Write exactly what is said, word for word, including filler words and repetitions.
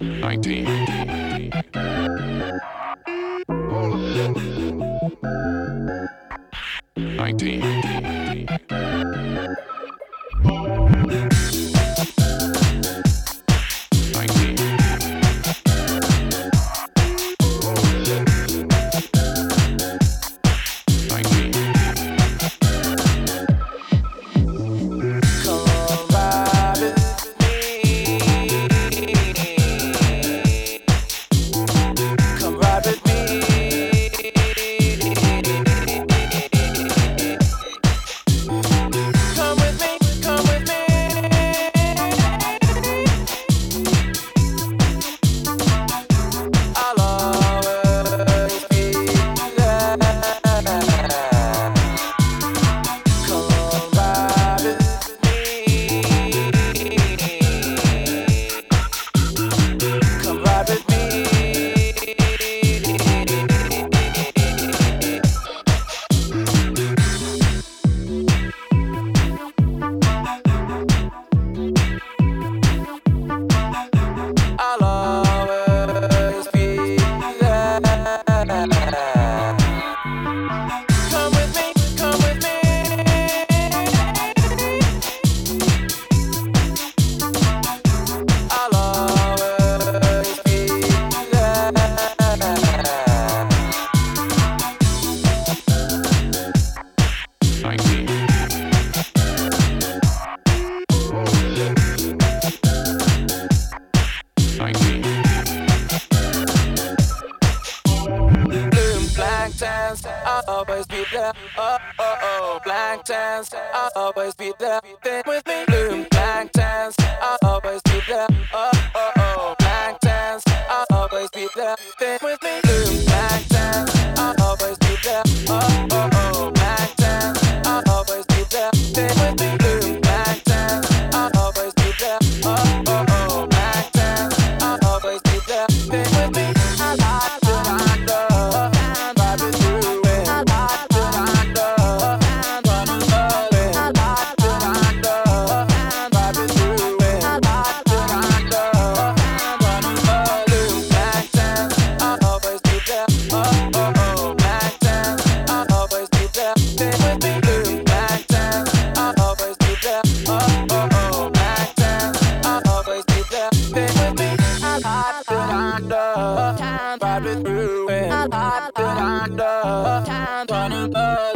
nineteen, nineteen, nineteen. I'll always be there. Oh, oh, oh, blank chance. I'll always be there. Think with me, bloom, blank chance. I'll always be there. Oh, oh, oh, blank chance. I'll always be there. Think with me, bloom, blank chance. I'll always be there. Oh, oh, oh, blank chance. I'll always be there. Think with me, bloom, blank chance. I'll always be there. Oh, oh, oh, blank chance. I'll always be there. Think with me. I like to wander and vibe with you. I like to wander and run away. I like to wander and vibe with you. I like to wander and run away. Bloom, blank chance. I'll always be there. Oh, oh, oh, blank chance. I'll always be there. Think with me. Bloom, blank chance. I'll always be there. Oh, oh, oh, blank chance. I'll always be there. Think with me. I like to wander and vibe with you. I like to wander and run away.